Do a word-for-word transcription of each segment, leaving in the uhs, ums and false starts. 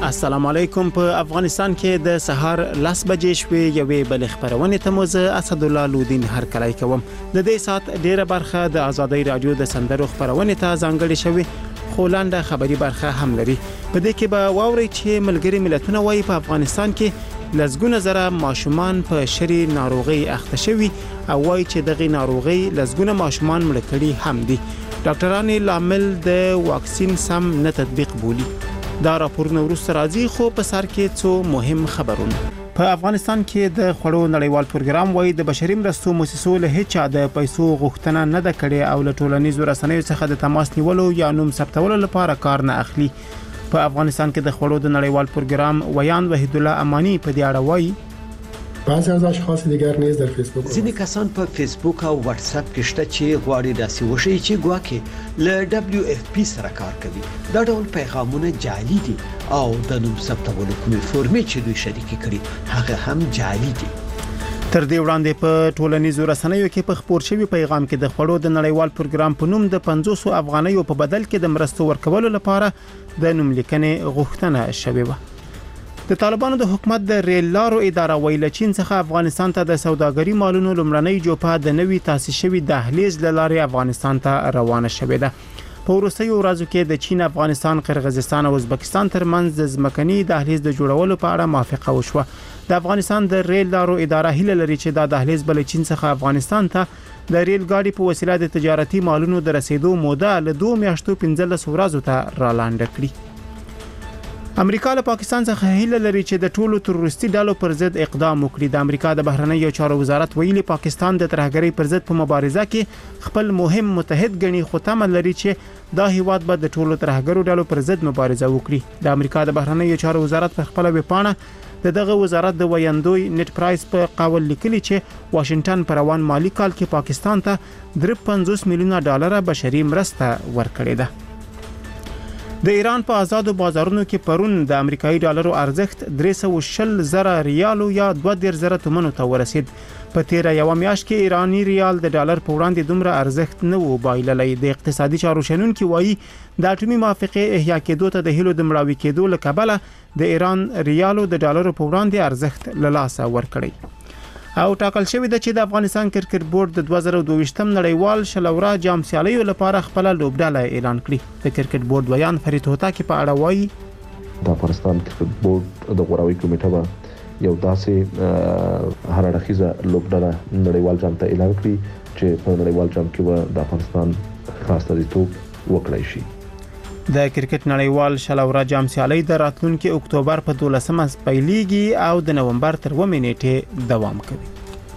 السلام علیکم. په افغانستان کې د سهار لس بجې شوې یوې بل خبرونه ته موزه اسد الله لودین هر کله کوم. د دې سات ډیره برخه د آزادۍ رادیو د سندرو خبرونه ته ځانګړې شوې، خو لاندې خبري برخه هم لري. په دې کې به واوري چې ملګری ملتونه وايي په افغانستان کې لزګونه زره ماشومان په شری ناروغي اخته شوي او وايي چې دغه ناروغي لزګونه ماشومان مړ کړي هم دي. ډاکټران لامل د واکسین سم نه تطبیق بولي. دا راپورونه ورسته راځي، خو په سر کې څو مهم خبرونه. په افغانستان کې د خړو نړیوال پروګرام وايي د بشري مرستو مؤسسو له هیڅ د پیسو غوښتنه نه ده کړې او له ټولنیزو رسنیو څخه د تماس نیولو یا نوم ثبتولو لپاره کار نه اخلي. په افغانستان کې د خړو د نړیوال پروګرام ویان وحید الله امانی په دې اړه وايي بعضی از اشخاص دیگر نیز در فیسبوک ځینې کسان په فیسبوک او واتس اپ کې شته چې غواړي داسې وشي چې ګواکې له دبليو اف پی سره کار کوي. دا ډول پیغامونه جعلي دي او د نوم ثبتولو کومې فورمې چې دوی شریک کړي هغه هم جعلي دي. تر دې وړاندې په ټولنیزو رسنیو کې په خبر شوی پیغام کې د خړو د نړیوال پروګرام په نوم د پنځوس افغانیو په بدل کې د مرستو ورکولو لپاره د نوم لیکنې غوښتنه شوې و. د طالبانو د حکومت د ریل لارو اداره ویل چین څخه افغانستان ته د سوداګري مالونو لمړنۍ جوپه د نوي تاسیس شوی دهلیز لارې افغانستان ته روانه شوې ده. په وروستیو ورځو کې د چین، افغانستان، قرغیزستان او ازبکستان ترمنځ د ځمکني دهلیز د جوړولو په اړه موافقه وشوه. د افغانستان د ریل لارو اداره هیله لري چې دا دهلیز بل چین څخه افغانستان ته د ریل ګاډي په وسیله د تجارتي مالونو د رسیدو موده له دوه میاشتو پنځلس ورځو ته رالاندې کړي. امریکا له پاکستان څخه هیله لري چې د ټولو تروریستي ډلو پر ضد اقدام وکړي. د امریکا د بهرنیو چارو وزارت ویلي پاکستان د ترهګرۍ پر ضد په مبارزه کې خپل مهم متحد ګڼي، خو تمه لري چې دا هیواد به د ټولو ترهګرو ډلو پر ضد مبارزه وکړي. د امریکا د بهرنیو چارو وزارت په خپل ویبپاڼه د دغه وزارت د ویاندوی نت پرایس په قول لیکلي چې واشنگټن په روان مالی کال کې پاکستان ته درې پنځوس میلیونه ډالر بشري مرسته ورکړې ده. د ایران په آزادو بازارونو کې پرون د امریکایي ډالرو ارزښت درې سوه او شل زره ریالو یا دوه دېرش زره تومنو ته ورسید. په تیر یو میاشت کې ایرانی ریال د ډالر په وړاندې دومره ارزښت نه و بایللی. د اقتصادي چارو شنونکي وایي د اټومي موافقې احیا کېدو ته د هیلو د مړاوي کېدو له کبله د ایران ریالو د ډالرو په وړاندې ارزښت له لاسه ورکړی. او ټاکل شوی د چې د افغانستان کرکټ بورډ د دوه زره دوه ویشتم نړیوال شلورا جام سیالیو لپاره خپل لوبډله اعلان کړي. د کرکټ بورډ ویان فرید هوتاکي په اړه وایي د افغانستان کرکټ بورډ د غوراوي کمیټه به یو داسې هر اړخیزه لوبډله نړیوال جام ته اعلان کړي چې په نړیوال جام کې به د افغانستان خاص استازیتوب وکړای شي. د کرکټ نړیوال شلورا جام سیالي د راتلونکي اکتوبر په دولسمه پیلېږي او د نومبر تر اوومې نیټې دوام کوي.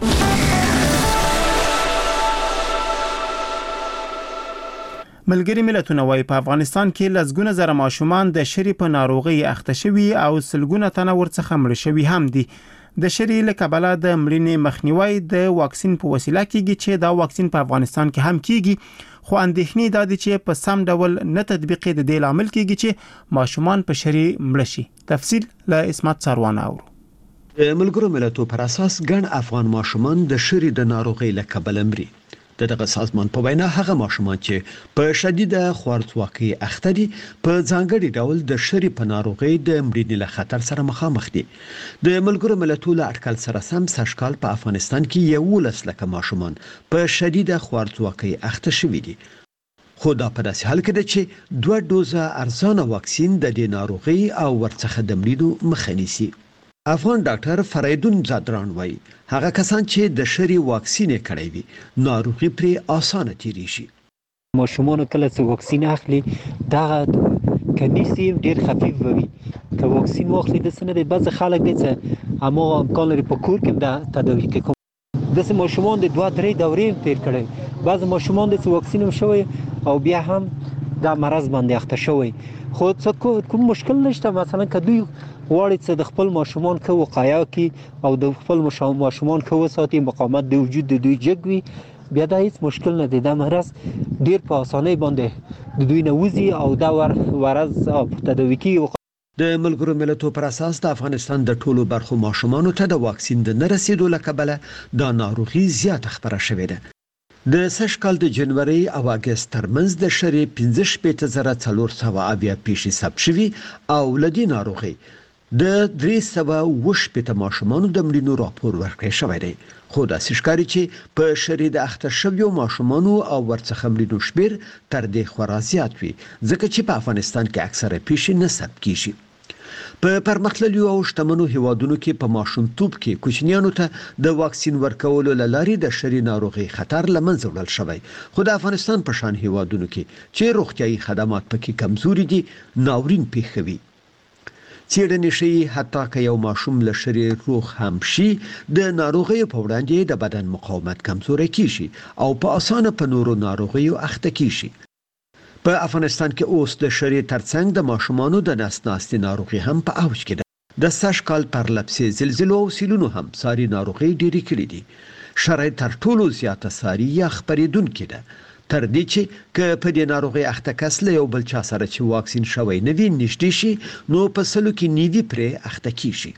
ملګری ملتونه وايي په افغانستان کې لزګونه زره ماشومان د شری په ناروغي اخته شوي او سلګونه تنه ورڅخه مړ شوي هم دي. د شری له کبله د مړینې مخنیوي د واکسین په وسیله کېږي چې دا واکسین په افغانستان کې هم کېږي، خو اندېښنې دا دي چې په سم ډول نه تطبیق د دې لامل کېږي چې ماشومان په شری مړ شي. تفصیل له اسمت سروانه اورو. د ملګرو ملتونو پر اساس ګڼ افغان ماشومان د شری د ناروغي له کبله مري. دغه سازمان په وینا هغه ماشومان چې په شدیده خوارځواکۍ اخته دي په ځانګړي ډول د شری په ناروغي د مړینې له خطر سره مخامخ دي. د ملګرو ملتونو اټکل سره سم سږکال په افغانستان کې یولس لکه ماشومان په شدیده خوارځواکۍ اخته شوي دي. خو دا په داسې حال کې ده چې دوه دوزه ارزانه واکسین د دې ناروغي او ورڅخه د مړینو مخه نیسي. افغان ډاکټر فریدون زادران وایي هغه کسان چې د شری واکسین کړی وي ناروغي پرې اسانه تیری شي. ماشومان کله چې واکسین اخلي دا کنيسي ډیر خفيف وي. که واکسین واخلي د سنې بعض خلک دي چې اما امکان لري په کور کې دا تداوی کوي. د سه ماشومان د دوه درې دورې تیر کړي. بعض ماشومان د واکسین شوی او بیا هم دا مرض باندې اخته شوی. خو څه کوم مشکل نشته. مثلا کدی غواړي چې د خپل ماشومان کو وقایع کی او د خپل ماشومان کو ساتي مقاومت د وجود د دوی جګوي بیا دا هیڅ مشکل نه دی. دا مرض ډیر په اسانۍ باندې د دوی نه وځي او دا ور ورز او تداوی کی. د ملګرو ملتونو پر اساس د افغانستان د ټولو برخو ماشومانو ته د واکسین د نه رسیدو له کبله دا ناروغي زیات خبره شوې ده. د سږ کال د جنوري او اگست ترمنځ د شری پنځه شپږ زره څلور سوه اویا پیښې ثبت شوي او لدی ناروغي د درې سوه اووه شپږ ماشومانو د مړینو راپور ورکړی شوی دی. خو دا ښکاري چې په شری د اخته شویو ماشومانو او ورڅخه مړینو شمېر تر دې خورا زیات وي ځکه چې په افغانستان کې اکثره پیښې نه ثبت کیږي. په پرمختللو او شتمنو هیوادونو کې په ماشومتوب کې کوچنیانو ته د واکسین ورکولو لاري د شری ناروغي خطر لمنځه وړل شوی. خو د افغانستان په شان هیوادونو کې چې روغتيایي خدمات پکې کمزوري دي ناورین پیښوي. څېړنې ښيي حتی که یو ماشوم له شری روغ هم شي د ناروغي په وړاندې د بدن مقاومت کمزوري کیږي او په اسانه په نورو ناروغیو اخته کیږي. په افغانستان کې اوس د شری ترڅنګ د ماشومانو د نس ناستي ناروغي هم په اوج کې ده. د سږ کال پر لپسې زلزلو او سیلونو هم ساري ناروغي ډېرې کړې دي. شری تر ټولو زیاته ساري یا خپرېدونکې ده تر دې چې که په دې ناروغي اخته کس له یو بل چا سره چې واکسین شوی نه وي نږدې شي نو په سلو کې نیوي پرې اخته کیږي.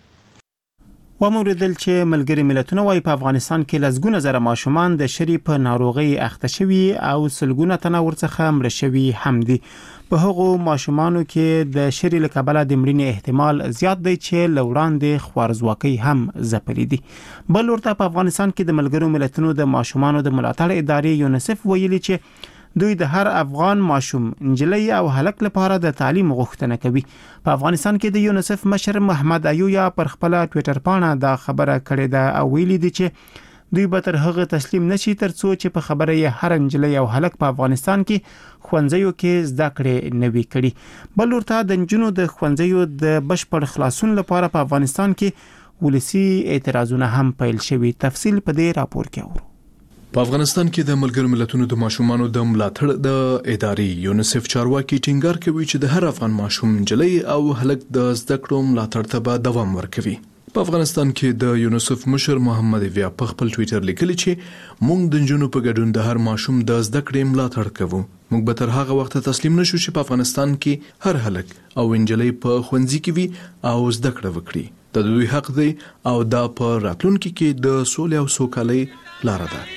وموردل چې ملګری ملتونه وايي په افغانستان کې لزګونه زره ماشومان د شری په ناروغي اخته شوي او سلګونه تنه ورڅخه مړ شوي هم دي. په هغو ماشومانو کې د شری له کبله د مړینې احتمال زیات دی چې لوړاندې خوارزواکي هم ځپلي دي. بل ورته په افغانستان کې د ملګرو ملتونو د ماشومانو د ملاتړ ادارې یونیسف ویلي چې دوی د هر افغان ماشوم انجلۍ او هلک لپاره د تعلیم غوښتنه کوي. په افغانستان کې د یونیسف مشر محمد ایویا پر خپل ټوئیټر باندې دا خبره کړې ده او ویلي دي چې دوی به تر هغه تسلیم نشي ترڅو چې په خبره یې هر انجلۍ او هلک په افغانستان کې ښوونځیو کې زده کړې نه وي کړي. بل ورته د نجونو د ښوونځیو د بشپړ خلاصون لپاره په افغانستان کې ولسی اعتراضونه هم پیل شوي. تفصیل په دې راپور کې اورو. په افغانستان کې د ملګرو ملتونو د ماشومانو د ملاتړ د ادارې یونیسف چارواکي ټینګار کوي چې د هر افغان ماشوم انجلۍ او هلک د زده کړو ملاتړ ته به دوام ورکوي. په افغانستان کې د یونیسف مشر محمد ایویا په خپل ټوئیټر لیکلی چې موږ د نجونو په ګډون د هر ماشوم د زده کړې ملاتړ کوو. موږ به تر هغه وخت تسلیم نشو چې په افغانستان کې هر هلک او انجلۍ په ښوونځي کې وي او زده کړه وکړي. د دوی حق دی او دا په راتلونکي کې د سولې او سوکالۍ لاره ده.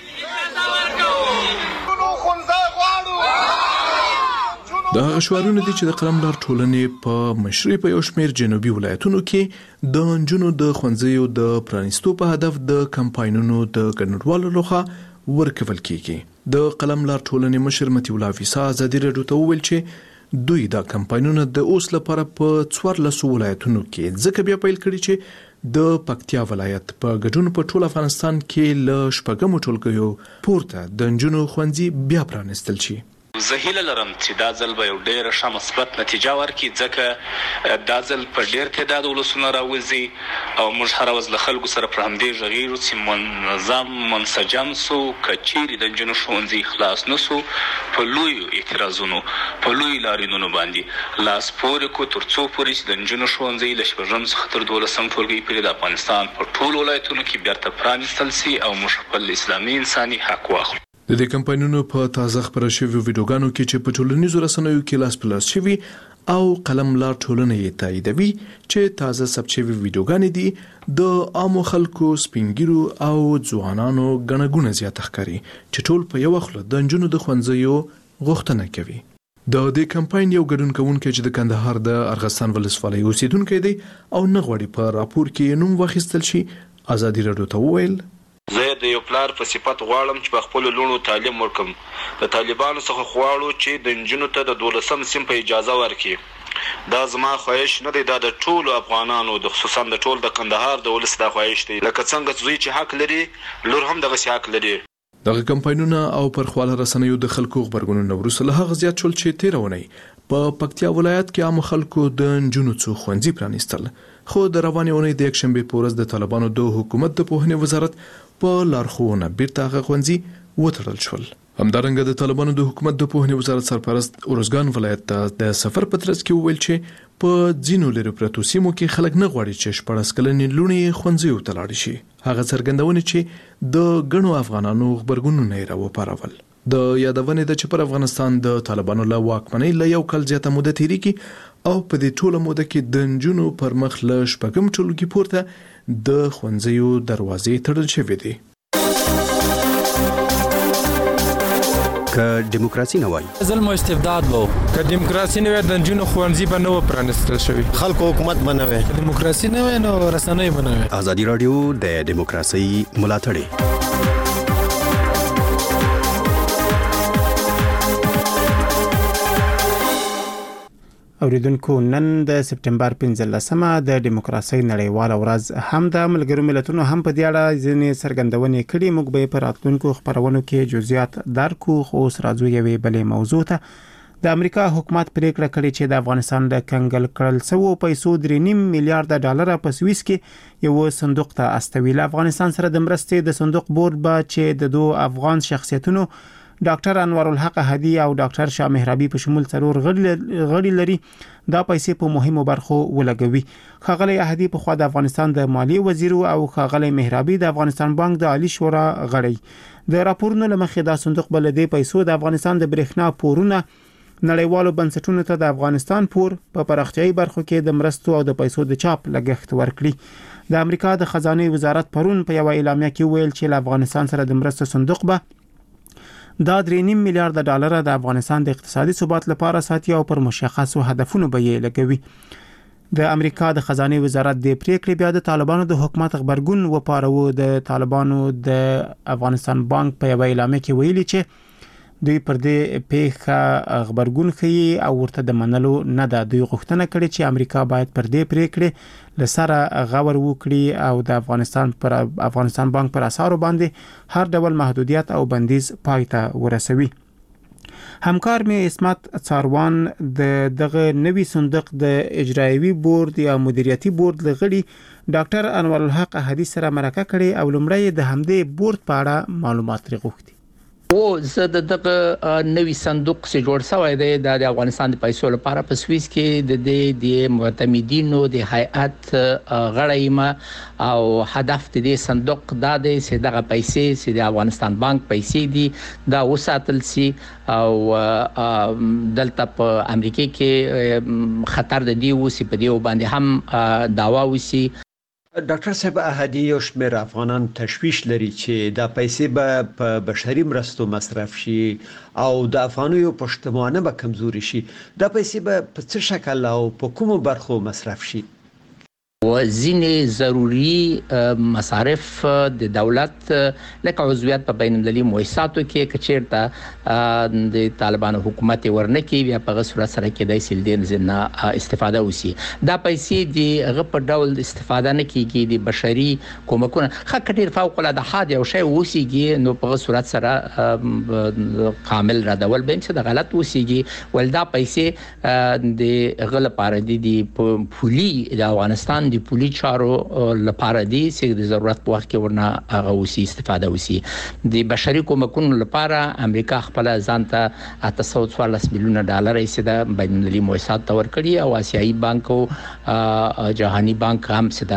د شوارونه دي چې د قلمدار ټولنې په مشرۍ په یو شمېر جنوبي ولایتونو کې د نجونو د ښوونځیو د پرانیستو په هدف د کمپاینونو د ګډونوالو لخوا ورکول کیږي. د قلمدار ټولنې مشر متي الله ویسا ازادي راډیو ته وویل چې دوی دا کمپاینونه د اوس لپاره په څوارلسو ولایتونو کې ځکه بیا پیل کړي چې د پکتیا ولایت په ګډون په ټول افغانستان کې له شپږمو ټولګیو پورته د نجونو ښوونځي بیا پرانیستل شي. زه هیله لرم چې دا ځل به یو ډېره ښه مثبت نتیجه ورکړي ځکه دا ځل په ډېر تعداد ولسونه راوځي او موږ هره ورځ له خلکو سره پر همدې غږیږو چې منظم منسجم سو که چیرې د نجونو ښوونځي خلاص نه سو په لویو اعتراضونو په لویو لاریونونو باندې لاس پورې کړو تر څو پورې چې د نجونو ښوونځي له شپږم څخه تر دولسم ټولګي پورې د افغانستان په ټولو ولایتونو کې بیرته پرانیستل سي او موږ خپل اسلامي انساني حق واخلو. د دې کمپاینونو په تازه خبره شویو ویډیوګانو کې چې په ټولنیزو رسنیو کې لاس په لاس شوي او قلمدار ټولنه یې تاییدوي چې تازه ثبت شوي ویډیوګانې دي د عامو خلکو سپینګیرو او ځوانانو ګڼه ګوڼه زیاته ښکاري چې ټول په یوه خوله د نجونو د ښوونځیو غوښتنه کوي. د دې کمپاین یو ګډون کوونکی چې د کندهار د ارغستان ولسوالۍ اوسیدونکی دی او نه غواړي په راپور کې نوم واخیستل شي ازادي راډیو ته وویل زه د یو پلار په صفت غواړم چې په خپل لونو تعلیم ورکم. د طالبانو څخه غواړو چې د نجونو ته د دولسم سیم په اجازه ورکړي. دا زما خواهش نه دی، دا د ټولو افغانانو د خصوصا د ټول د کندهار د ولس د خواهش دی. لکه څنګه زوی چې حق لري لور هم دغه حق لري. دغه کمپاینونه او پر خواله رسنیو د خلکو خبرګونونه وروسته له هغه زیات شول چې تیرونی په پکتیا ولایت کې عام خلکو د نجونو څو ښوونځي پرانیستل. خو د روانې اونۍ د یکشنبې په ورځ د طالبانو د حکومت د پوهنې وزارت په لارښوونه بیرته هغه ښوونځي وتړل شول. همدارنګه د طالبانو د حکومت د پوهنې وزارت سرپرست اروزګان ولایت ته د سفر په ترڅ کې وویل چې په ځینو لرې پرتو سیمو کې خلک نه غواړي چې شپاړس کلنې لوڼې ښوونځیو ته لاړې شي. هغه څرګندونې چې د ګڼو افغانانو غبرګونونه یې راوپارول. د یادونې ده چې پر افغانستان د طالبانو له واکمنۍ له یو کال زیاته موده تېرېږي او په دې ټوله موده کې د نجونو پر مخ له شپږم ټولګي پورته د ښوونځیو دروازې تړل شوې دي. که دیموکراسي نه وای ظلم او استبداد وو که دیموکراسي نه وای د جنونو خوانزي به نو پرانستل شوی خلکو حکومت بنوي دیموکراسي نه وای نو رسنۍ بنوي ازادي رادیو د دیموکراسي ملاتړ اوریدونکو نن د سپټمبر پنځلسمه د دیموکراسي نړیواله ورځ هم د ملګرو ملتونو هم په دې اړه ځینې څرګندونې کړې. موږ به په راتلونکو خبرونو کې جزئیات درکو، خو اوس راځو یوې بلې موضوع ته. د امریکا حکومت پریکړه کړې چې د افغانستان د کنګل کړل سوو پیسو درې نیم میلیارډ ډالر په سویس کې یو صندوق ته استوي. له افغانستان سره د مرستې د صندوق بورډ به چې د دوه افغان شخصیتونو ډاکټر انور الحق احدی او ډاکټر شاه مهرابي په شمول څلور غړي لري دا پیسې په مهمو برخو ولګوي. خاغلی احدی په خوا د افغانستان د مالی وزیر او خاغلی مهرابي د افغانستان بانک د عالی شورا غړي. د راپورونو لمخې دا صندوق بل د پیسو د افغانستان د برېښنا پورونه نړیوالو بنسټونو ته د افغانستان پور په پراختیايي برخو کې د مرستو او د پیسو د چاپ لګښت ورکړي. د امریکا د خزانه وزارت پرون په یو اعلامیه کې ویل چې له افغانستان سره د مرستو صندوق به دا درې نیم میلیارډ ډالر د افغانستان د اقتصادي ثبات لپاره ساتي او پر مشخصو هدفونو به یې لګوي. د امریکا د خزانه وزارت د پریکړې بیا د طالبانو د حکومت خبرګون وپارو. د طالبانو د افغانستان بانک په یو اعلامیه کې ویلي چې دوی پر دې پیښه خبرګون کوي او ورته د منلو نه ده. دوی غوښتنه کړې چې امریکا باید پر دې پریکړې لسره غور وکړي او د افغانستان پر افغانستان بانک پر اساسو باندې هر ډول محدودیت او بندیز پای ته ورسوي. همکار می اسمت څاروان د دغه نوي صندوق د اجرایوي بورډ یا مدیریتي بورډ لغړي ډاکټر انور الحق احدی سره مرکه کړي او لمړی د همدې بورډ په اړه معلومات غوښتي. او زه د دغه نوي صندوق چې جوړ شوی دی د افغانستان د پیسو لپاره په سویس کې د دې د معتمدینو د هیئت غړی ما او هدف د صندوق دا دی چې دغه پیسې چې د افغانستان بانک پیسې دي دا وساتل سي او دلته په امریکا کې خطر د دی وسی په دی باندې هم داوا وسی. ډاکټر صاحب احدی یو شمېر افغانان تشویش لري چې دا پیسې به په بشري مرستو مصرف شي او د افغانیو پښتمانه به کمزوري شي. دا پیسې به په څه شکل او په کومو برخو مصرف شي؟ وزینې ضروری مصارف د دولت لکه عضویت په بین المللي مؤسساتو کې کچیرته د طالبانو حکومت ورنکي بیا په صورت سره کې د سیلدین زنه استفاده وسی. دا پیسې د غپ ډول استفاده نه کیږي د بشري کومکونه خکې ډیر فوق العاده حاد او شی وسیږي نو په صورت سره کامل را ډول به چې د غلط وسیږي ول دا پیسې د غل لپاره دي د پولي د افغانستان د پولي چارو لپاره دي چې د ضرورت په وخت کې ورنه هغه وسی استفاده وسی. د بشري کومکونو لپاره امریکا خپل ځان ته اته سوه څوارلس میلیونه ډالر یې د بین المللي مؤسسات ته ورکړي او آسیایي بانک او جهاني بانک هم چې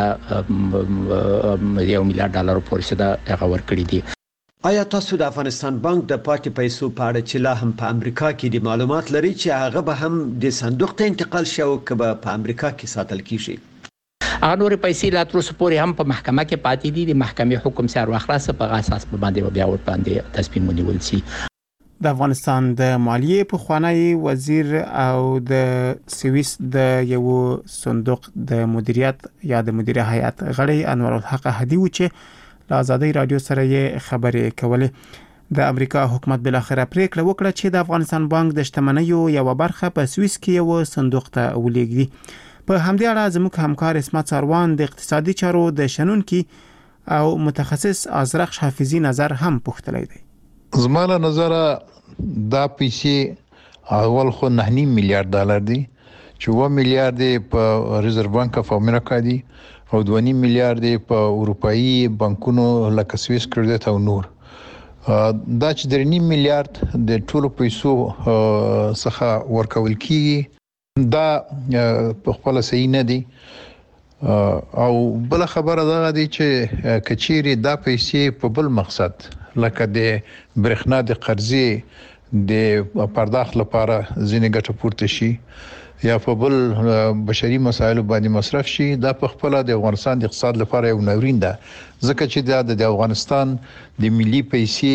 د یو میلیارډ ډالر پورې د هغه ورکړي دي. آیا تاسو د افغانستان بانک د پاتې پیسو په اړه چې لا هم په امریکا کې د معلومات لري چې هغه به هم د صندوق ته انتقال شي او که به په امریکا کې ساتل کیږي؟ هغه نور پیسې لا تر اوسه پورې هم په محکمه کې پاتې دي. د محکمې حکم سره واخلاص په اساس باندې بیا ور باندې تصمیم ونیول شي. د افغانستان د مالیې په خوانی وزیر او د سویس د یو صندوق د مدیریت یا د مدیره هیئت غړي انور الحق احدی و چې له آزادۍ رادیو سره یې خبرې کولې. د امریکا حکومت بل اخره پریکړه وکړه چې د افغانستان بانک د شتمنیو یو برخه په سویس کې یو صندوق ته ولېږي. په همدې اړه زموږ همکار اسمت څاروان د اقتصادي چارو د شنونکي او متخصص ازرخ حافظي نظر هم پوښتلی دی. زماله نظر دا پیسې اول خو نه نیم میلیارډ ډالر دي چې و میلیارډ په ریزرو بانک اف امریکا دي او دوه نیم میلیارډ په اروپאי بانکونو لکه سویس کریډټ او نور. دا چې درې نیم میلیارډ د ټولو پیسو څخه ورکول کیږي دا په خپل صحیح نه دي. او بل خبره دا دی چې کچيري دا پیسې په بل مقصد لکه د برېښنا د قرضې د پرداخت لپاره ځینې ګټه پورته شي یا په بل بشري مسایلو باندې مصرف شي دا په خپل د افغانستان د اقتصاد لپاره یو نورین ده ځکه چې دا د افغانستان د ملي پیسې